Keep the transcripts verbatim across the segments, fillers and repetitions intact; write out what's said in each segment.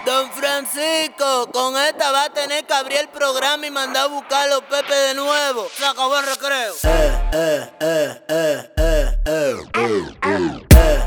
Don Francisco, con esta va a tener que abrir el programa y mandar a buscar a los Pepe de nuevo. Se acabó el recreo. Eh, eh, eh, eh, eh, eh, eh, eh.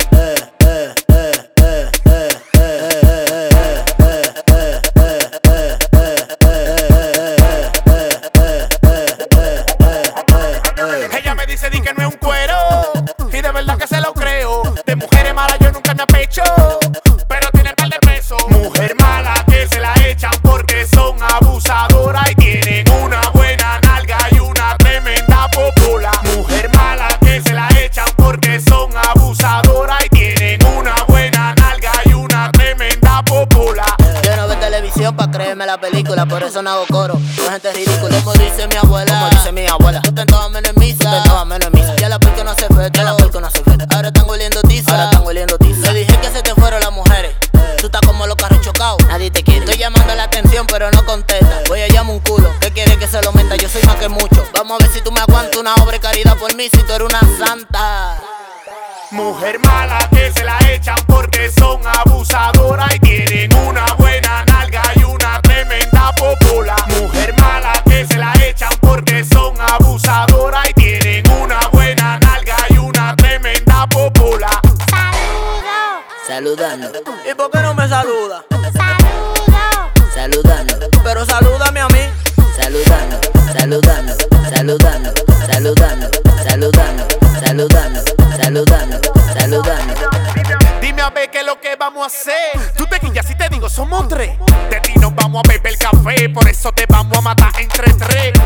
Ella me dice di que no es un cuero, y de verdad que se lo creo. De mujeres malas yo nunca me apecho, pero tiene par de pesos. Mujer mala que se la echan porque son abusadoras y tienen una buena nalga y una tremenda popola. Mujer mala que se la echan porque son abusadoras y tienen una buena nalga y una tremenda popola. Yo no veo televisión pa' creerme la película, por eso no hago coro. No gente ridícula, como dice mi abuela. Como dice mi abuela. Tú te entojas menos en misa. Tú te entojas menos en misa. Ya la perca no hace feto. Ya la perca no hace feto. Ahora están oliendo tiza. Ahora están oliendo tiza. Le dije que se te fueron las mujeres. Tú estás como los carros chocados. Nadie te quiere. Estoy llamando la atención, pero no contesta. Voy a llamar un culo. ¿Qué quiere que se lo meta? Yo soy más que mucho. Vamos a ver si tú me aguantas una obra de caridad por mí. Si tú eres una santa. Mujer mala que se la echan porque son abusadoras y tienen una buena nalga y una tremenda popola. Mujer mala que se la echan porque son abusadoras y tienen una buena nalga y una tremenda popola. Saludo. Saludando. ¿Y por qué no me saluda? Saludo. Saludando. Pero salúdame a mí. Saludando, saludando, saludando, saludando, saludando, saludando, saludando, saludando. Dime a ver qué es lo que vamos a hacer. Tú te quillas si te digo somos tres. De ti nos vamos a beber el café, por eso te vamos a matar entre tres.